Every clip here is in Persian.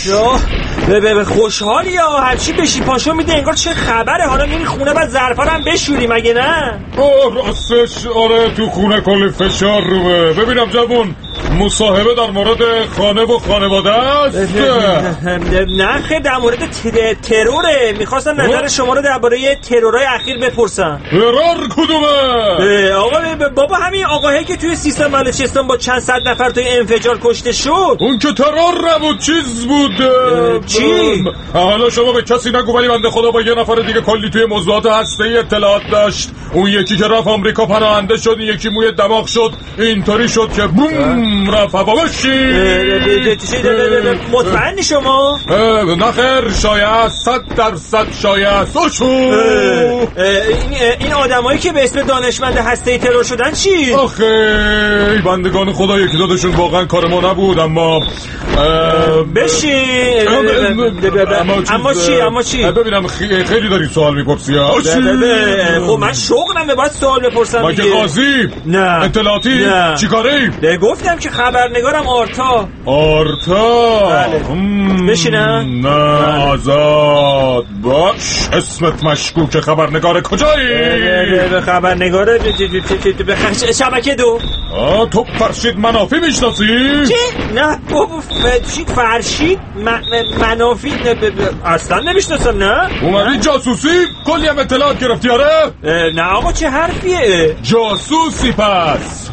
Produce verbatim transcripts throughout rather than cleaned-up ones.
به به خوشحالی یا هرچی بشی پاشو میده انگار چه خبره. حالا میری خونه بعد ظرفا رو هم بشوری مگه نه؟ آه راستش آره تو خونه کلی فشار روه. ببینم جوون مصاحبه در مورد خانه و خانواده است؟ نه خیر در مورد تروره. میخواستم نظر شما رو درباره ترورای اخیر بپرسم. ترور کدومه؟ آقا بابا همین آقاهی که توی سیستان بلوچستان با چند صد نفر توی انفجار کشته شد. اون که ترور نبود چیز بود. چی؟ حالا شما به کسی نگو ولی بنده خدا با یه نفر دیگه کلی توی موضوعات هسته‌ای اطلاعات داشت. اون یکی که رفت آمریکا پناهنده شد، این یکی موی دماغ شد، اینطوری شد که بوم رفت هوا بشی. مطمئنی شما؟ نه خیر شایع صد درصد شایع سوشو. این آدمایی که به اسم دانشمند هسته‌ای ترور شدن چی؟ آخه بندگان خدا یکی دادشون واقعا کار ما نبود اما بشی. اما چی اما چی ببینم خیلی داری سوال میپرسی. خب من شغلمه باید سوال بپرسم. مگه قاضی؟ نه. اطلاعاتی؟ چی کاری؟ گفتم که خبرنگارم آرتا. آرتا؟ بله. بشینم؟ نه آزاد باش. اسمت مشکوک. خبرنگار کجایی؟ خبرنگار شبکه دو. آه تو فرشید منافی میشناسی؟ چی؟ نه بابا فرشید فرشید منافی اصلا نمیشناسم. نه اومدی جاسوسی؟ کلی هم اطلاعات گرفتی آره؟ نه آقا چه حرفیه؟ جاسوسی پس.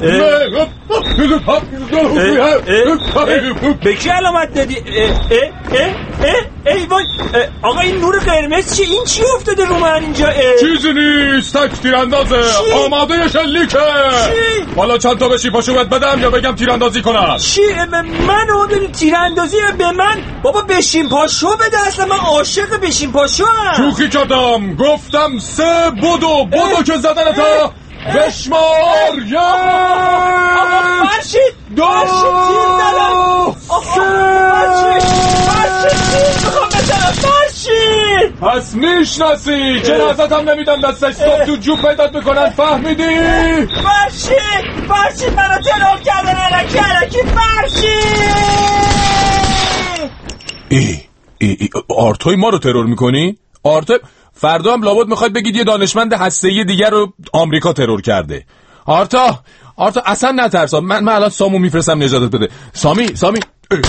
به کی علامت دادی؟ ای وای آقا این نور قرمز چی؟ این چی افتاده رو من اینجا؟ چیزی نیست تک تیراندازه. آماده شلیکه. حالا چند تا بشی پاشو بهت بدم یا بگم تیراندازی کنم؟ چی؟ من اون تیراندازی به من؟ بابا بشین پاشو بده. اصلا من عاشق بشین پاشو هم. شوخی کردم. گفتم سه بدو بدو که زدن تا بشمار. یک فرشید دو فرشید پس میشناسی. جنازت هم نمیدم دستش صبح تو جوب پیدات میکنن. فهمیدی؟ فرشید فرشید منو ترور کردن علکی علکی. فرشید ای ای ای آرتای ما رو ترور میکنی؟ آرتای فردا هم لابد میخواید بگید یه دانشمند هسته‌ای دیگر رو آمریکا ترور کرده. آرتا آرتا اصلا نترسا. من من الان سامو میفرستم نجاتت بده. سامی سامی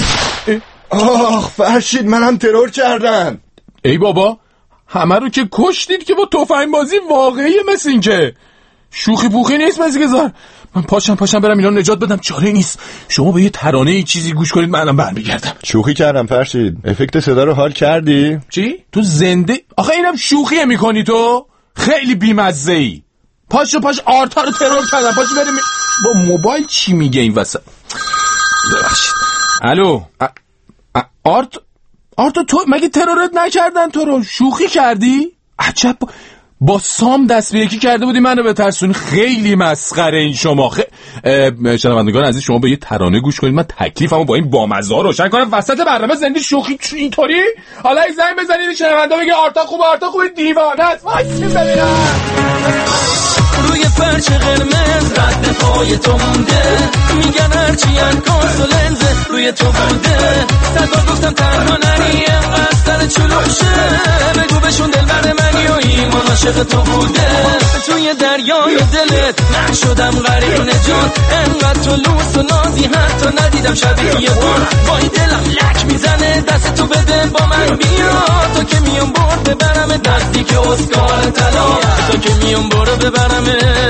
آخ فرشید منم ترور کردن. ای بابا همه رو که کشتید که با تفنگ بازی واقعی مثل این که شوخی پوخی نیست. مثل که زار من پاشم پاشم برم اینا نجات بدم. چاره نیست. شما به یه ترانه ای چیزی گوش کنید من الان برمیگردم. شوخی کردم فرشید. افکت صدا رو حال کردی؟ چی؟ تو زنده؟ آخه اینم شوخیه میکنی تو؟ خیلی بیمزه ای. پاشو پاش آرتا رو ترور کردم. پاشو بریم. با موبایل چی میگه این وسط؟ ببخشید. الو ا... ا... آرت آرتا تو مگه ترورت نکردن؟ تو رو شوخی کردی؟ عجب با سام دست به یکی کرده بودی منو بترسونی. خیلی مسخره این شما. خ... شنوندگان عزیز شما به یه ترانه گوش کنید. من تکلیفمو با این بامزه ها روشن کنم. وسط برنامه زندگی شوخی اینطوری. حالا یک زنگ بزنید شنوندا بگه آرتا خوبه آرتا خوبه دیوانه است. وایس ببینم روی فرش قرمز رد پای تو مونده. میگن هرچی انکاس و لنزه روی تو بوده. صدا گفتم تنها نری انقدر سر چلوشه. بگو بشون دل بر منی و ایمان عاشق تو بوده. توی دریای دلت نشدم غریق نجات. انقدر تو لوس و نازی حتی ندیدم شبیه یه بار. وای دلم لک میزنه دست تو بده با من بیا. تو که میام برد ببرم دستی که اسکار طلا. تو که میام برد ببرم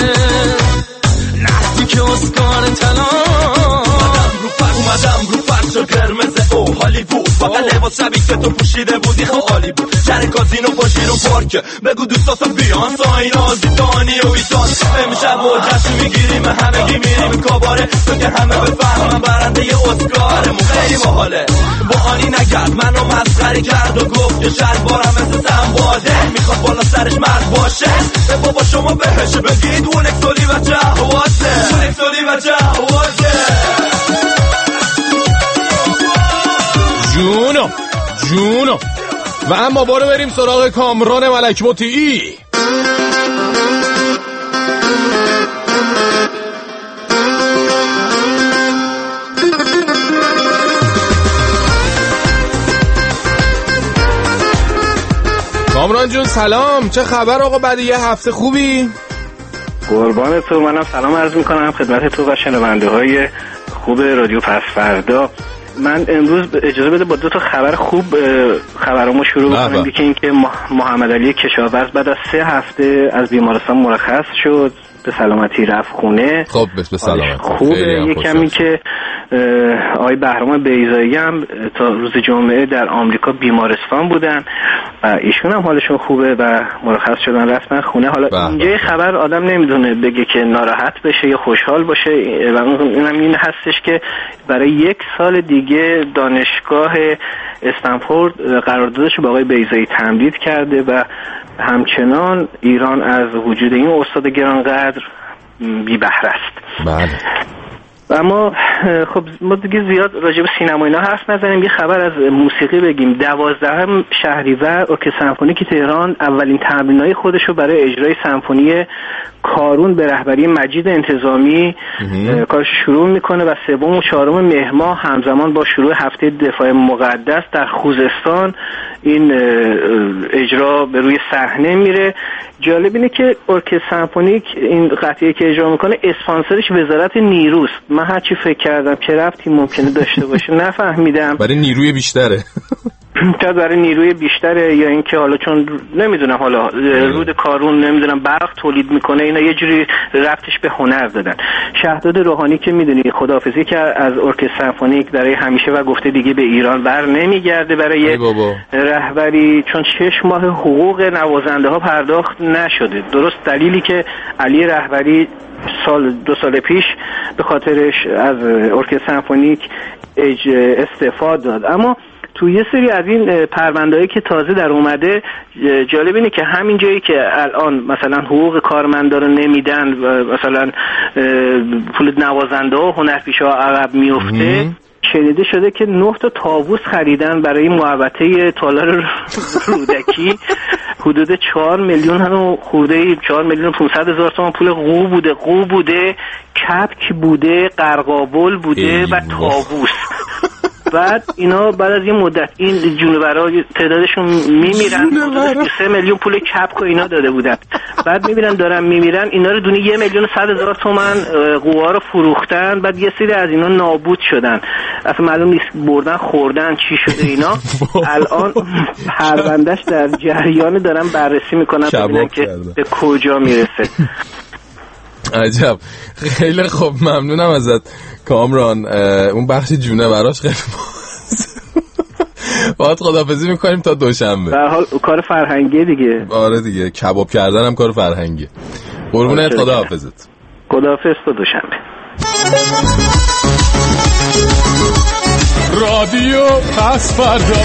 نستی که اسکار طلا. اومدم رو فرق اومدم رو فرش قرمز او هالیوود. فقط لباس شبیه که تو پوشیده بودی خب عالی بود. شهر کازینو پاشی رو پارک. بگو دوستاسا بیان ساین آزیتانی و ویتان. امشب و جشن میگیریم همگی میریم کاباره. تو که همه بفهمم برنده ی اسکارمون خیلی باحاله. با آنی نگرد منو مسخره کرد و گفت که شلوارم مثل سنباده. میخواد بالا سرش مرد باشه. به بابا شما بهش بگید اون اکسولی و جهوازه. اون اکسولی و جهوازه. جونو جونو و اما بارو بریم سراغ کامران ملک مطیعی. کامران جون سلام، چه خبر آقا؟ بعد یه هفته خوبی؟ قربان تو، منم سلام عرض میکنم خدمت تو و شنونده های خوب رادیو پس فردا. من امروز اجازه بده با دو تا خبر خوب خبرامو شروع بکنم. یکی این که محمد علی کشاورز بعد از سه هفته از بیمارستان مرخص شد، به سلامتی رفت خونه. خب به سلامتی خوبه. یکم این که آقای بهرام بیضایی هم تا روز جمعه در آمریکا بیمارستان بودن و ایشون هم حالشون خوبه و مرخص شدن رفتن خونه. حالا اینجا خبر آدم نمیدونه بگه که ناراحت بشه یا خوشحال باشه و اونم این هستش که برای یک سال دیگه دانشگاه استنفورد قراردادش با آقای بیضایی تمدید کرده و همچنان ایران از وجود این استاد گرانقدر بی بهره است. بله. اما خب ما دیگه زیاد راجع به سینما اینا حرف نزنیم، یه خبر از موسیقی بگیم. دوازدهم شهریور ارکستر سمفونیک تهران اولین تمرینای خودش رو برای اجرای سمفونی کارون به رهبری مجید انتظامی کارش شروع میکنه و سوم و چهارم مهر ماه همزمان با شروع هفته دفاع مقدس در خوزستان این اجرا به روی صحنه میره. جالب اینه که ارکستر سمفونیک این قطعه که اجرا میکنه اسپانسرش وزارت نیروست. من هرچی فکر کردم چه ربطی ممکنه داشته باشه نفهمیدم. برای نیروی بیشتره تا برای نیروی بیشتره یا اینکه حالا چون نمیدونم حالا رود کارون نمیدونم برق تولید میکنه، اینا یه جوری ربطش به هنر دادن. شهرداد روحانی که میدونی خداحافظی که از ارکستر سمفونیک برای همیشه و گفته دیگه به ایران بر نمیگرده برای رهبری، چون شش ماه حقوق نوازنده ها پرداخت نشده. درست دلیلی که علی رهبری سال دو سال پیش به خاطرش از ارکستر سمفونیک استعفا داد. اما تو یه سری از این پرونده‌ای که تازه در اومده جالب اینه که همین جایی که الان مثلا حقوق کارمندا رو نمیدن، مثلا پول نوازنده ها و هنرپیشه‌ها عقب میفته، شنیده شده که نه تا طاووس خریدن برای محوطه تالار رودکی حدود چهار میلیون هم خورده چهار میلیون پانصد هزار تومان پول قو بوده قو بوده کپک بوده قرقاول بوده و طاووس. بعد اینا بعد از یه مدت این جونورا تعدادشون میمیرن، سه میلیون پول کپک و اینا داده بودن، بعد میبینن دارن میمیرن، اینا رو دونه یه میلیون صد هزار تومن قوها رو فروختن، بعد یه سری از اینا نابود شدن، اصلا معلوم نیست بردن خوردن چی شده اینا. الان پروندهش در جریان دارن بررسی میکنن ببینن که به کجا میرسه. عجب، خیلی خوب، ممنونم ازت کامران. اون بخش جونه براش خیلی باید خداحافظی میکنیم تا دوشنبه. در حال کار فرهنگی دیگه. آره دیگه، کباب کردن هم کار فرهنگی. قربونت، خداحافظت. خداحافظ تا دوشنبه. رادیو پس فردا.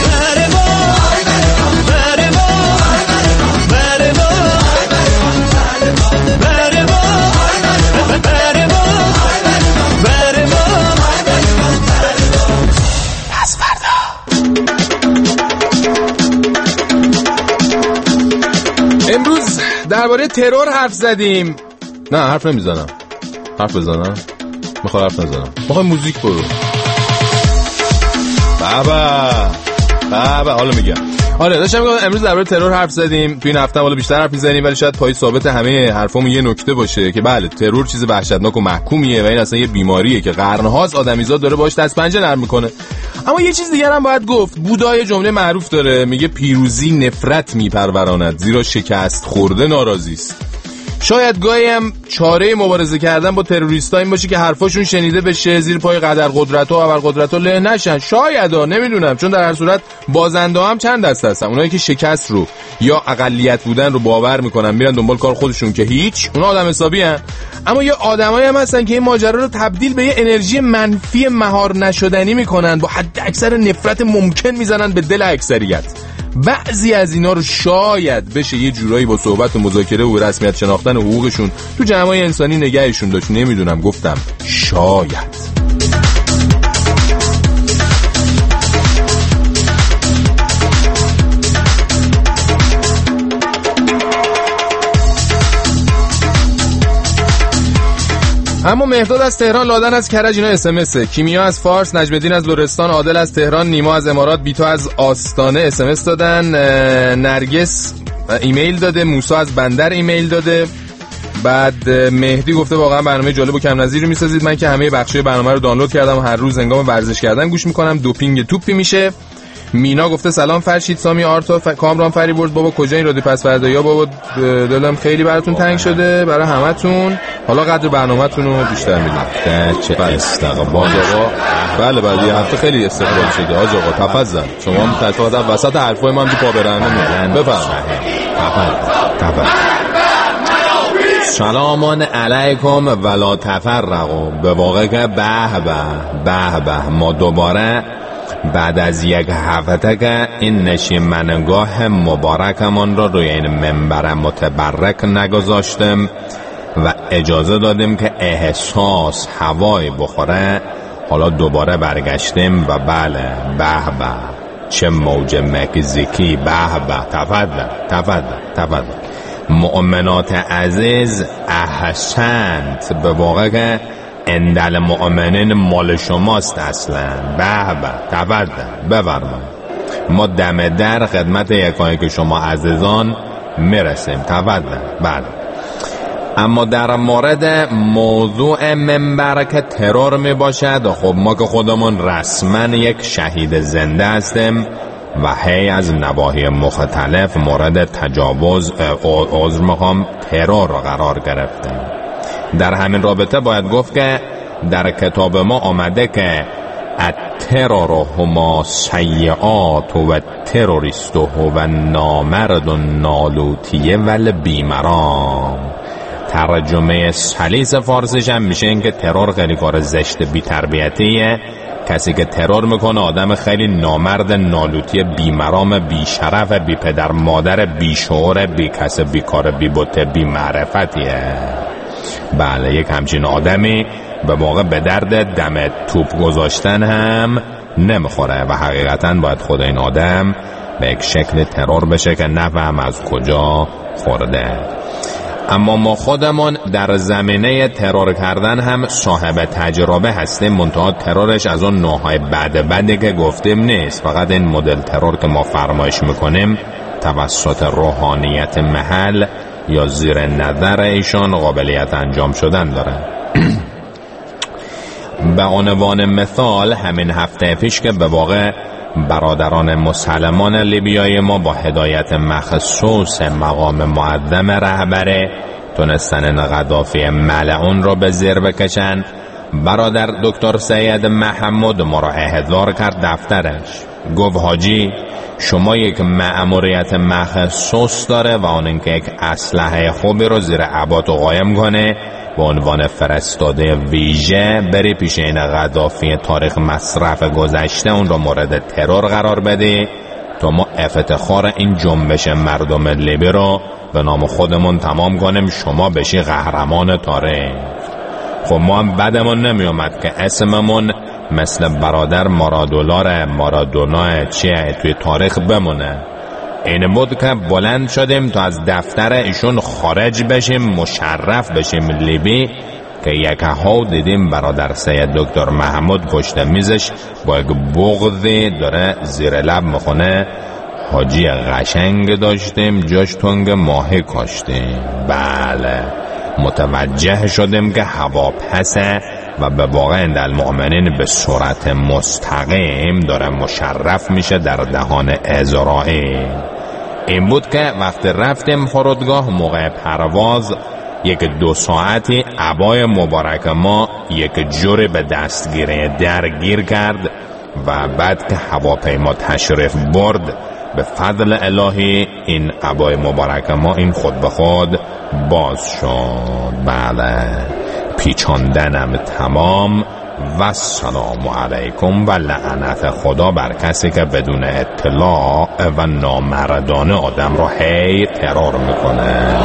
امروز درباره ترور حرف زدیم. نه حرف نمیزنم. حرف بزنم؟ میخوام حرف نزنم. میخوام موزیک برو. بابا بابا حالا میگم. آره داشتم میگم امروز درباره ترور حرف زدیم. تو این هفته حالا بیشتر حرف میزنیم، ولی شاید پای ثابت همه حرفامون یه نکته باشه که بله ترور چیز وحشتناک و محکومیه و این اصلا یه بیماریه که قرن‌هاست آدمیزاد داره باش دست پنجه نرم میکنه. اما یه چیز دیگه هم باید گفت. بودا یه جمله معروف داره، میگه پیروزی نفرت میپروراند، زیرا شکست خورده ناراضی است. شاید گاهی هم چاره مبارزه کردن با تروریستا این باشه که حرفاشون شنیده بشه، زیر پای قدر قدرت و ابر قدرت له نشن. شاید ها، نمیدونم، چون در هر صورت بازنده هم چند دسته هستن. اونایی که شکست رو یا اقلیت بودن رو باور میکنن میرن دنبال کار خودشون که هیچ، اونا آدم حسابی ان. اما یه آدمایی هم هستن که این ماجرا رو تبدیل به یه انرژی منفی مهار نشدنی میکنن، با حد اکثر نفرت ممکن میزنن به دل اکثریت. بعضی از اینا رو شاید بشه یه جورایی با صحبت و مذاکره و رسمیت شناختن حقوقشون تو جامعه انسانی نگهشون داشت. نمیدونم، گفتم شاید. اما مهداد از تهران، لادن از کرج، اینا اس ام اس. کیمیا از فارس، نجم‌الدین از لرستان، عادل از تهران، نیما از امارات، بیتو از آستانه اس ام اس دادن، نرگس ایمیل داده، موسی از بندر ایمیل داده. بعد مهدی گفته واقعا برنامه جالب و کم نظیری میسازید، من که همه بخشای برنامه رو دانلود کردم و هر روز هنگام ورزش کردن گوش میکنم، دوپینگ توپی میشه. مینا گفته سلام فرشید، سامی، آرتا، ف... کامران فریبرد، بابا کجا این رادیو پس فردا؟ یا بابا دلم خیلی براتون تنگ شده، برای همتون. حالا قدر برنامه‌تون رو بیشتر میدونم. چه استقبال آقا. بله بله یه هفته خیلی استقبال شده آج آقا. تفضل شما متفاوت وسط حرفای من تو پا برهنه میگن. بفرمایید. تفضل. سلام علیکم ولا تفرقوا. به واقع که به به به به ما دوباره بعد از یک هفته که این نشیمنگاه مبارکمان را روی این منبر متبرک نگذاشتم و اجازه دادیم که احساس هوای بخوره، حالا دوباره برگشتیم و بله به به چه موج مکزیکی. به به تفضل تفضل تفضل مؤمنات عزیز احسنت. به واقع که اندل مؤمنین مال شماست اصلا. به به تفضل بفرمایید. ما دم در خدمت یکایی که شما عزیزان میرسیم. تفضل. بله اما در مورد موضوع منبر که ترور می باشد، خب ما که خودمون رسما یک شهید زنده هستیم و هی از نواحی مختلف مورد تجاوز عذر میخوام ترور قرار گرفتیم. در همین رابطه باید گفت که در کتاب ما آمده که الترور هما سیئات و تروریست و نامرد و نالوتیه ول بیمرام. ترجمه سلیس فارسیش هم میشه این که ترور خیلی کار زشت بی تربیتیه. کسی که ترور میکنه آدم خیلی نامرد، نالوتی، بیمرام، بی شرف، بی پدر مادر، بی شعور، بی کس، بی کار، بی بوته، بی معرفتیه. بله یک همچین آدمی به واقع به درد دم توپ گذاشتن هم نمیخوره و حقیقتا باید خود این آدم به یک شکل ترور بشه که نفهم از کجا خورده. اما ما خودمون در زمینه ترور کردن هم صاحب تجربه هستیم، منتها ترورش از اون نوعهای بد بدی که گفتیم نیست. فقط این مدل ترور که ما فرمایش میکنیم توسط روحانیت محل یا زیر نظر ایشان قابلیت انجام شدن داره. به عنوان مثال همین هفته پیش که به واقع برادران مسلمان لیبیای ما با هدایت مخصوص مقام معظم رهبره تونستن قذافی ملعون را به زیر بکشن، برادر دکتر سید محمود ما را احضار کرد دفترش. گفت حاجی شما یک مأموریت مخصوص داره و اون اینکه یک اسلحه خوبی رو زیر عبات قایم کنه، به عنوان فرستاده ویژه بری پیش این قذافی تاریخ مصرف گذشته اون رو مورد ترور قرار بده تا ما افتخار این جنبش مردم لیبی رو به نام خودمون تمام کنیم، شما بشی قهرمان تاریخ. خب ما هم بدمون نمی اومد که اسممون مثل برادر مارادولار مارادونا چیه توی تاریخ بمونه. این بود که بلند شدیم تا از دفتر ایشون خارج بشیم، مشرف بشیم لیبی، که یک ها دیدیم برادر سید دکتر محمود پشت میزش با یک بغضی داره زیر لب میخونه حاجی قشنگ داشتیم جاش تنگ ماهی کاشتیم. بله متوجه شدیم که هوا پسه و به واقع اند المؤمنین به صورت مستقیم داره مشرف میشه در دهان اسرائیل. این بود که وقتی رفتیم فرودگاه موقع پرواز یک دو ساعتی عبای مبارک ما یک جوری به دستگیری درگیر کرد و بعد که هواپیما تشریف برد به فضل الهی این عبای مبارک ما این خود به خود باز شد. بله پیچاندنم تمام و سلام علیکم و لعنت خدا بر کسی که بدون اطلاع و نامردانه آدم را هی ترور میکنه.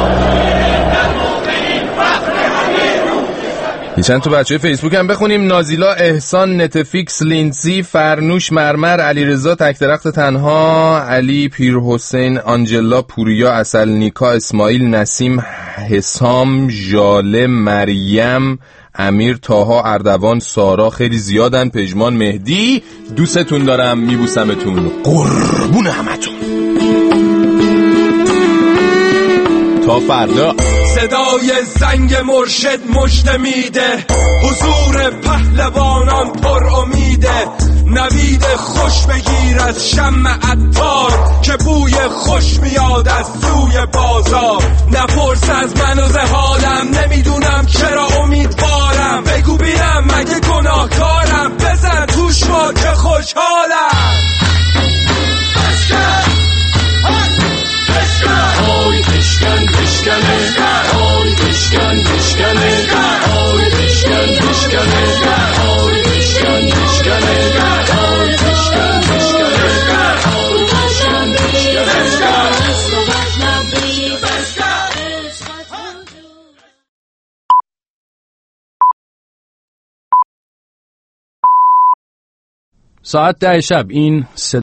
چند تو بچه فیسبوک هم بخونیم. نازیلا، احسان، نتفیکس، لینسی، فرنوش، مرمر، علیرضا، تکدرخت تنها، علی، پیر حسین، آنجلا، پوریا، اصل نیکا، اسماعیل، نسیم، حسام، ژاله، مریم، امیر، طاها، اردوان، سارا خیلی زیادن، پژمان، مهدی. دوستتون دارم، میبوسمتون. قربون همتون. تا فردا. صدای زنگ مرشد مژده میده، حضور پهلوانان پر امیده. نوید خوش بگیر از شمع عطار که بوی خوش میاد از سوی بازار. نپرس از من و حالم، نمیدونم چرا امیدوارم. بگو بینم مگه گناهکارم، بزن توش ما که خوشحالم. آی بشکن بشکنه، آی بشکن بشکنه، آی بشکن بشکنه، آی بشکن بشکنه، آی بشکن بشکنه، آی بشکن بشکنه. ساعت ده شب این